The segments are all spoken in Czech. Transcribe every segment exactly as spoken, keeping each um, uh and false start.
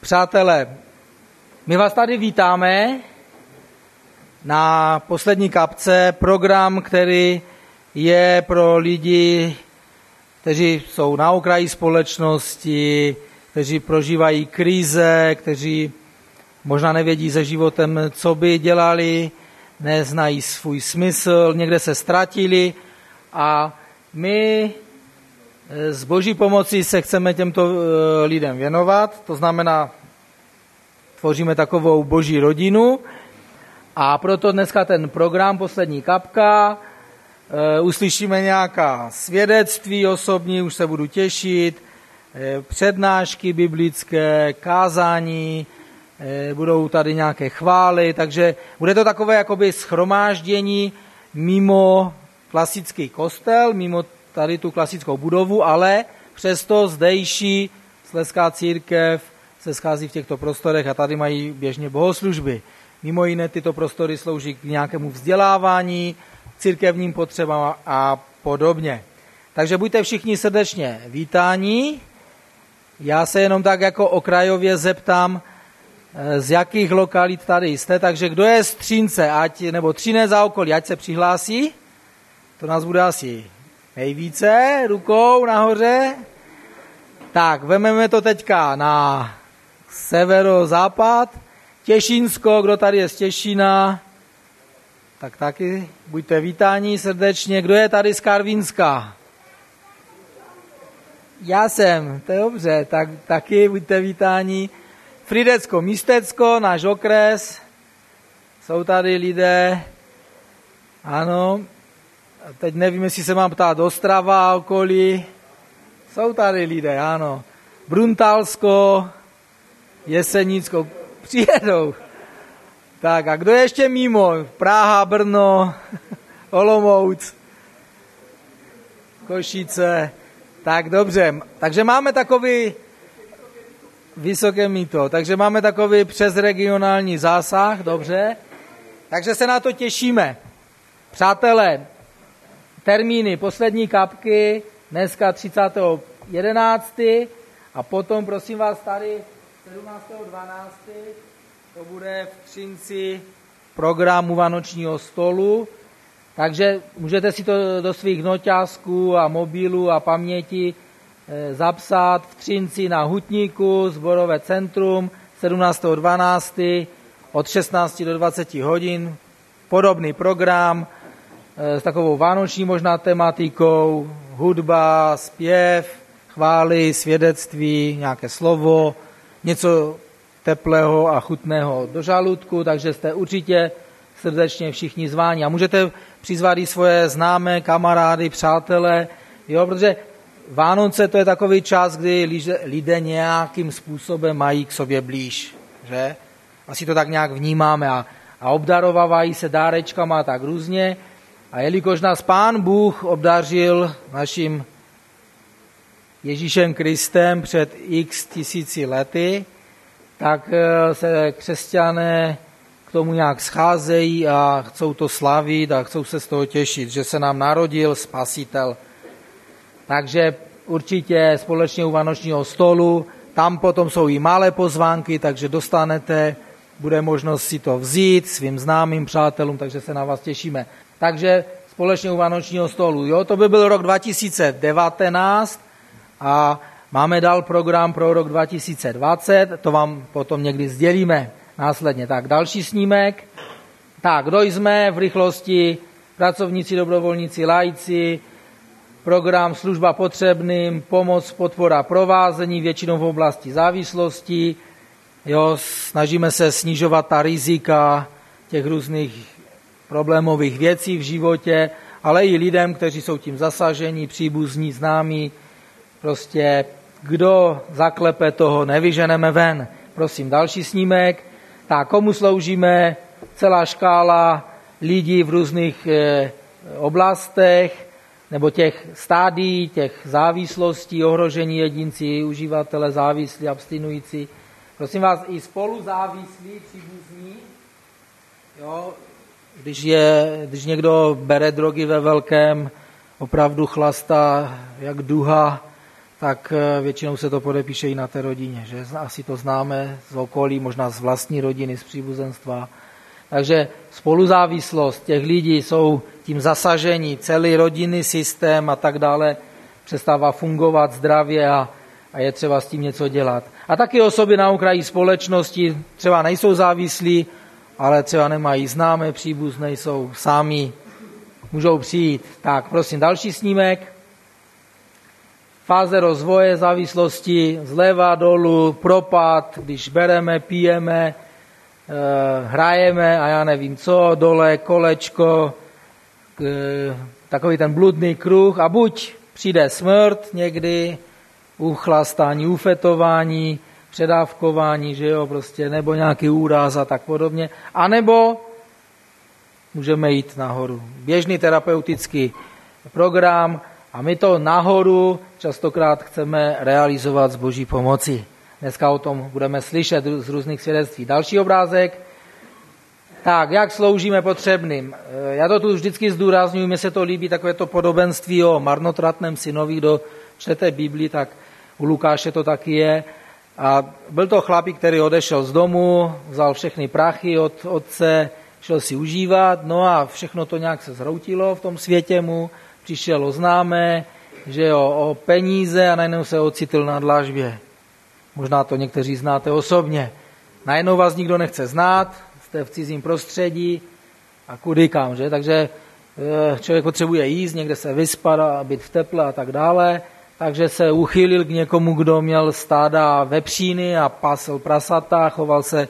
Přátelé, my vás tady vítáme na poslední kapce, program, který je pro lidi, kteří jsou na okraji společnosti, kteří prožívají krize, kteří možná nevědí se životem, co by dělali, neznají svůj smysl, někde se ztratili a my s Boží pomocí se chceme těmto lidem věnovat, to znamená, tvoříme takovou Boží rodinu a proto dneska ten program Poslední kapka, uslyšíme nějaká svědectví osobní, už se budu těšit, přednášky biblické, kázání, budou tady nějaké chvály, takže bude to takové jakoby shromáždění mimo klasický kostel, mimo tady tu klasickou budovu, ale přesto zdejší Slezská církev se schází v těchto prostorech a tady mají běžně bohoslužby. Mimo jiné tyto prostory slouží k nějakému vzdělávání, církevním potřebám a podobně. Takže buďte všichni srdečně vítáni. Já se jenom tak jako okrajově zeptám, z jakých lokalit tady jste, takže kdo je z Třince, ať, nebo Třinec a okolí, ať se přihlásí. To nás bude asi nejvíce, rukou nahoře. Tak, vememe to teďka na severozápad. Těšínsko, kdo tady je z Těšína, tak taky buďte vítáni srdečně. Kdo je tady z Karvinska? Já jsem, to je dobře, tak taky buďte vítáni. Fridecko, Místecko, náš okres, jsou tady lidé, ano, teď nevím, jestli se mám ptát Ostrava, okolí, jsou tady lidé, ano, Bruntalsko, Jesenicko, přijedou. Tak a kdo je ještě mimo? Praha, Brno, Olomouc, Košice, tak dobře, takže máme takový Vysoké Mýto, takže máme takový přesregionální zásah, dobře, takže se na to těšíme. Přátelé, termíny Poslední kapky, dneska třicátého jedenáctého a potom, prosím vás, tady sedmnáctého dvanáctého to bude v Třinci programu Vánočního stolu, takže můžete si to do svých noťásků a mobilů a paměti zapsat v Třinci na Hutníku, Sborové centrum, sedmnáctého dvanáctého od šestnácti do dvaceti hodin. Podobný program s takovou vánoční možná tematikou, hudba, zpěv, chvály, svědectví, nějaké slovo, něco teplého a chutného do žaludku, takže jste určitě srdečně všichni zváni. A můžete přizvat i svoje známé, kamarády, přátele, jo, protože Vánoce to je takový čas, kdy lidé nějakým způsobem mají k sobě blíž, že? Asi to tak nějak vnímáme a, a obdarovávají se dárečkama tak různě. A jelikož nás Pán Bůh obdařil naším Ježíšem Kristem před x tisíci lety, tak se křesťané k tomu nějak scházejí a chcou to slavit a chcou se z toho těšit, že se nám narodil Spasitel. Takže určitě společně u Vánočního stolu, tam potom jsou i malé pozvánky, takže dostanete, bude možnost si to vzít svým známým přátelům, takže se na vás těšíme. Takže společně u Vánočního stolu, jo, to by byl rok dva tisíce devatenáct a máme dál program pro rok dva tisíce dvacet, to vám potom někdy sdělíme následně. Tak další snímek. Tak, kdo jsme v rychlosti, pracovníci, dobrovolníci, laici, program služba potřebným, pomoc, podpora, provázení, většinou v oblasti závislosti. Jo, snažíme se snižovat ta rizika těch různých problémových věcí v životě, ale i lidem, kteří jsou tím zasaženi, příbuzní, známí. Prostě kdo zaklepe, toho nevyženeme ven. Prosím, další snímek. Tak, komu sloužíme? Celá škála lidí v různých eh, oblastech, nebo těch stádií, těch závislostí, ohrožení jedinci, uživatele, závislí, abstinující. Prosím vás, i spoluzávislí, příbuzní, jo, když, je, když někdo bere drogy ve velkém, opravdu chlastá jak duha, tak většinou se to podepíše i na té rodině, že asi to známe z okolí, možná z vlastní rodiny, z příbuzenstva. Takže spoluzávislost těch lidí jsou tím zasažení, celý rodinný systém a tak dále přestává fungovat zdravě a, a je třeba s tím něco dělat. A taky osoby na okraji společnosti třeba nejsou závislí, ale třeba nemají známé příbuzné, jsou sami, můžou přijít. Tak, prosím, další snímek. Fáze rozvoje závislosti, zleva dolů, propad, když bereme, pijeme, e, hrajeme a já nevím co, dole kolečko, e, takový ten bludný kruh a buď přijde smrt někdy, uchlastání, ufetování, předávkování, že jo, prostě, nebo nějaký úraz a tak podobně, anebo můžeme jít nahoru. Běžný terapeutický program a my to nahoru častokrát chceme realizovat s Boží pomocí. Dneska o tom budeme slyšet z různých svědectví. Další obrázek. Tak, jak sloužíme potřebným. Já to tu vždycky zdůrazňuji, mi se to líbí, takové to podobenství o marnotratném synovi, kdo čtete Bibli, tak u Lukáše to taky je. A byl to chlapík, který odešel z domu, vzal všechny prachy od otce, šel si užívat, no a všechno to nějak se zhroutilo v tom světě mu, přišel o známé, že jo, o peníze a najednou se ocitl na dlažbě. Možná to někteří znáte osobně. Najednou vás nikdo nechce znát, jste v cizím prostředí a kudy kam, že? Takže člověk potřebuje jíst, někde se vyspat a být v teple a tak dále, takže se uchýlil k někomu, kdo měl stáda vepříny a pásl prasata, choval se,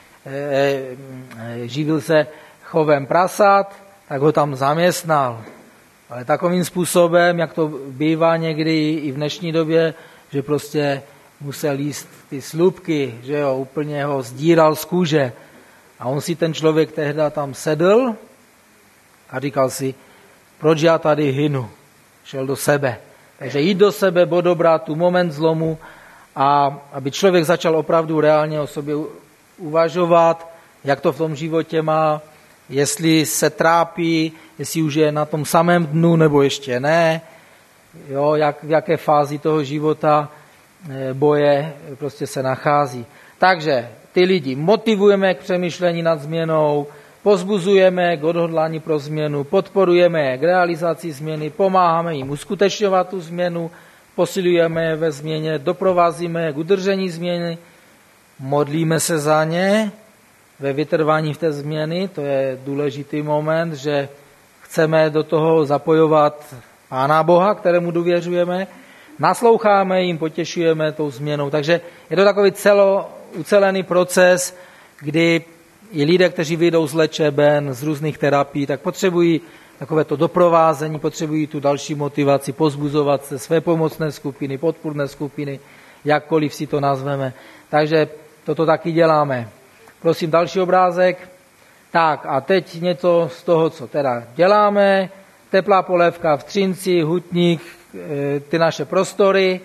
živil se chovem prasat, tak ho tam zaměstnal. Ale takovým způsobem, jak to bývá někdy i v dnešní době, že prostě musel jíst ty slupky, že jo, úplně ho sdíral z kůže. A on si ten člověk tehdy tam sedl a říkal si, proč já tady hynu? Šel do sebe. Takže jít do sebe, bodobrat tu moment zlomu a aby člověk začal opravdu reálně o sobě uvažovat, jak to v tom životě má, jestli se trápí, jestli už je na tom samém dnu, nebo ještě ne, jo, jak, v jaké fázi toho života boje prostě se nachází. Takže ty lidi motivujeme k přemýšlení nad změnou, pozbuzujeme k odhodlání pro změnu, podporujeme je k realizaci změny, pomáháme jim uskutečňovat tu změnu, posilujeme je ve změně, doprovázíme je k udržení změny, modlíme se za ně ve vytrvání v té změny, to je důležitý moment, že chceme do toho zapojovat Pána Boha, kterému důvěřujeme, nasloucháme jim, potěšujeme tou změnou. Takže je to takový celo, ucelený proces, kdy i lidé, kteří vyjdou z léčeben, z různých terapií, tak potřebují takové to doprovázení, potřebují tu další motivaci, pozbuzovat se, své pomocné skupiny, podpůrné skupiny, jakkoliv si to nazveme. Takže toto taky děláme. Prosím, další obrázek. Tak a teď něco z toho, co teda děláme. Teplá polévka v Třinci, Hutník, ty naše prostory.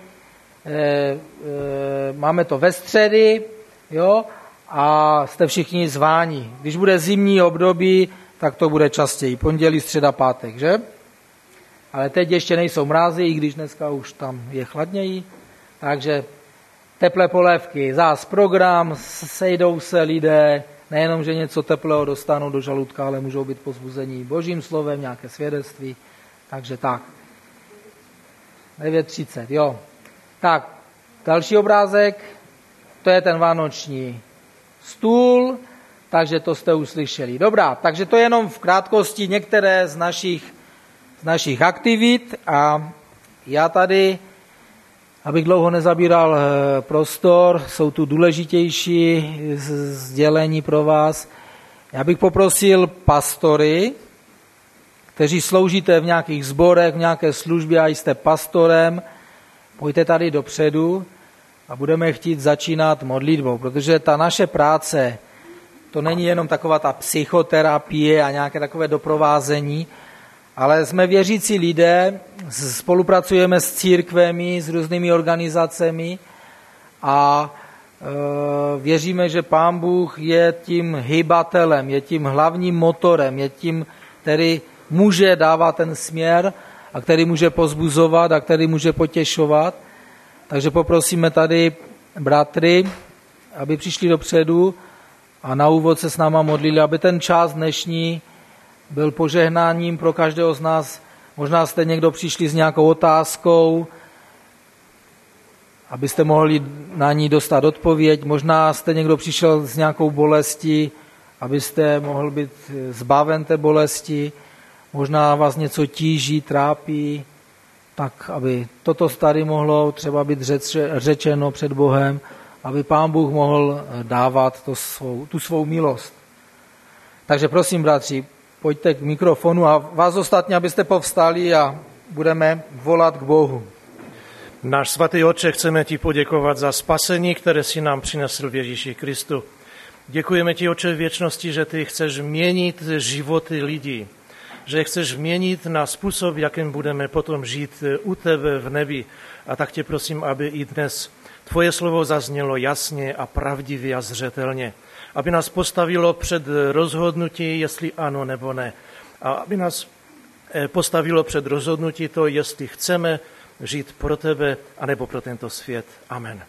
Máme to ve středy, jo, a jste všichni zváni. Když bude zimní období, tak to bude častěji. Pondělí, středa, pátek, že? Ale teď ještě nejsou mrázy, i když dneska už tam je chladněji. Takže teplé polévky, zás program, sejdou se lidé, nejenom, že něco teplého dostanou do žaludka, ale můžou být pozbuzení Božím slovem, nějaké svědectví. Takže tak. devět třicet, jo. Tak, další obrázek, to je ten vánoční stůl, takže to jste uslyšeli. Dobrá, takže to je jenom v krátkosti některé z našich, z našich aktivit a já tady, abych dlouho nezabíral prostor, jsou tu důležitější sdělení pro vás. Já bych poprosil pastory, kteří sloužíte v nějakých sborech, v nějaké službě a jste pastorem, pojďte tady dopředu a budeme chtít začínat modlitbou, protože ta naše práce, to není jenom taková ta psychoterapie a nějaké takové doprovázení, ale jsme věřící lidé, spolupracujeme s církvemi, s různými organizacemi a e, věříme, že Pán Bůh je tím hybatelem, je tím hlavním motorem, je tím, který může dávat ten směr a který může pozbuzovat a který může potěšovat. Takže poprosíme tady bratry, aby přišli dopředu a na úvod se s náma modlili, aby ten čas dnešní byl požehnáním pro každého z nás. Možná jste někdo přišli s nějakou otázkou, abyste mohli na ní dostat odpověď. Možná jste někdo přišel s nějakou bolestí, abyste mohl být zbaven té bolesti. Možná vás něco tíží, trápí, tak aby toto tady mohlo třeba být řečeno před Bohem, aby Pán Bůh mohl dávat to svou, tu svou milost. Takže prosím, bratři, pojďte k mikrofonu a vás ostatně, abyste povstali a budeme volat k Bohu. Náš svatý Otče, chceme ti poděkovat za spasení, které si nám přinesl v Ježíši Kristu. Děkujeme ti, Otče, v věčnosti, že ty chceš měnit životy lidí, že chceš měnit na způsob, jakým budeme potom žít u tebe v nebi. A tak tě prosím, aby i dnes tvoje slovo zaznělo jasně a pravdivě a zřetelně. Aby nás postavilo před rozhodnutí, jestli ano nebo ne. A aby nás postavilo před rozhodnutí to, jestli chceme žít pro tebe, anebo pro tento svět. Amen.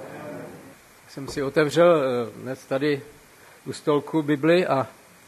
Jsem si otevřel dnes tady u stolku Bibli a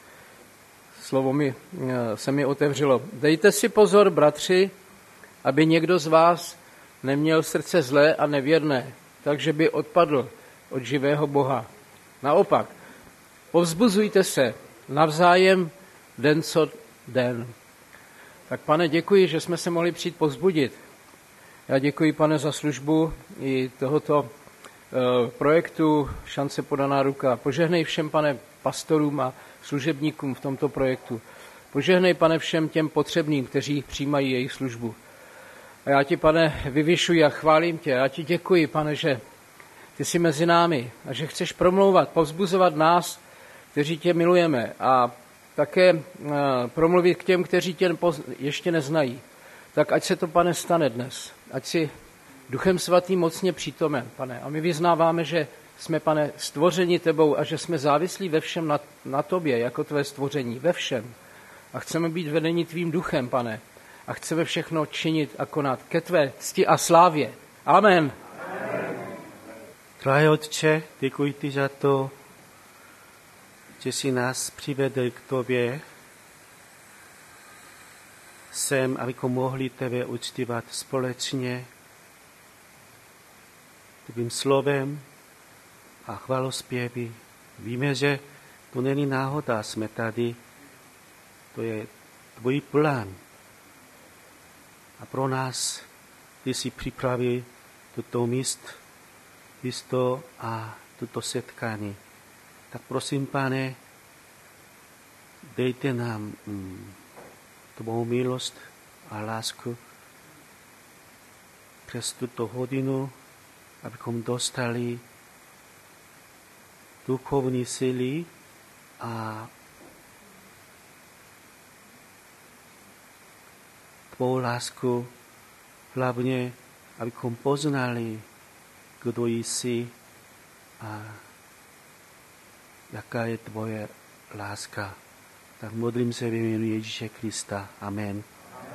slovo mi, se mi otevřelo. Dejte si pozor, bratři, aby někdo z vás neměl srdce zlé a nevěrné, takže by odpadl od živého Boha. Naopak, povzbuzujte se navzájem den co den. Tak, Pane, děkuji, že jsme se mohli přijít povzbudit. Já děkuji, Pane, za službu i tohoto e, projektu Šance podaná ruka. Požehnej všem, Pane, pastorům a služebníkům v tomto projektu. Požehnej, Pane, všem těm potřebným, kteří přijímají jejich službu. A já ti, Pane, vyvyšuji a chválím tě. Já ti děkuji, Pane, že ty jsi mezi námi a že chceš promlouvat, povzbuzovat nás, kteří tě milujeme, a také e, promluvit k těm, kteří tě ještě neznají. Tak ať se to, Pane, stane dnes. Ať si Duchem Svatým mocně přítomen, Pane. A my vyznáváme, že jsme, Pane, stvořeni tebou a že jsme závislí ve všem na, na tobě, jako tvé stvoření, ve všem. A chceme být vedeni tvým duchem, Pane. A chceme všechno činit a konat ke tvé cti a slávě. Amen. Drahý Otče, děkuji ti za to, že jsi nás přivedl k tobě sem, abychom mohli tebe uctívat společně tvým slovem a chvalospěvy. Víme, že to není náhoda, jsme tady, to je tvůj plán. A pro nás ty jsi připravil tuto míst, místo a tuto setkání. Tak prosím, Pane, dejte nám mm, tvou milost a lásku přes tuto hodinu, abychom dostali duchovní síly a tvou lásku, hlavně abychom poznali, kdo jsi a jaká je tvoje láska. Tak modlím se ve jménu Ježíše Krista. Amen.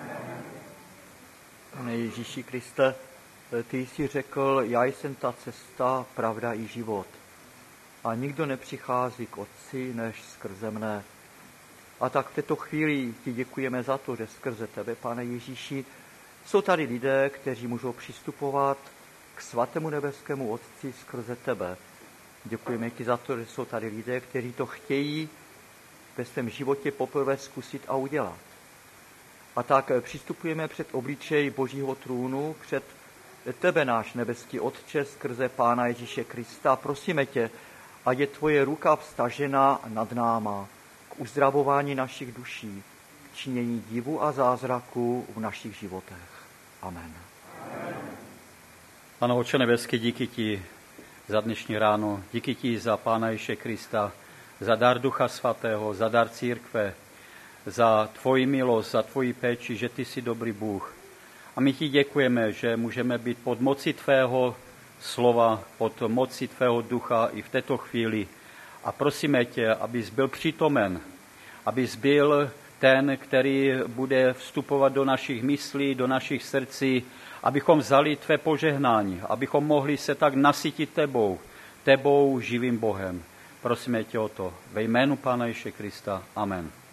Pane Ježíši Kriste, ty jsi řekl, já jsem ta cesta, pravda i život. A nikdo nepřichází k Otci, než skrze mne. A tak v této chvíli ti děkujeme za to, že skrze tebe, Pane Ježíši, jsou tady lidé, kteří můžou přistupovat k svatému nebeskému Otci skrze tebe. Děkujeme ti za to, že jsou tady lidé, kteří to chtějí ve svém životě poprvé zkusit a udělat. A tak přistupujeme před obličej Božího trůnu, před tebe, náš nebeský Otče, skrze Pána Ježíše Krista. Prosíme tě, ať je tvoje ruka vztažena nad náma k uzdravování našich duší, k činění divu a zázraku v našich životech. Amen. Pane Otče nebeský, díky ti za dnešní ráno, díky ti za Pána Ježíše Krista, za dar Ducha Svatého, za dar církve, za tvoji milost, za tvoji péči, že ty jsi dobrý Bůh. A my ti děkujeme, že můžeme být pod moci tvého slova, pod moci tvého ducha i v této chvíli. A prosíme tě, abys byl přítomen, abys byl ten, který bude vstupovat do našich myslí, do našich srdcí, abychom vzali tvé požehnání, abychom mohli se tak nasytit tebou, tebou živým Bohem. Prosíme tě o to. Ve jménu Pána Ježíše Krista. Amen.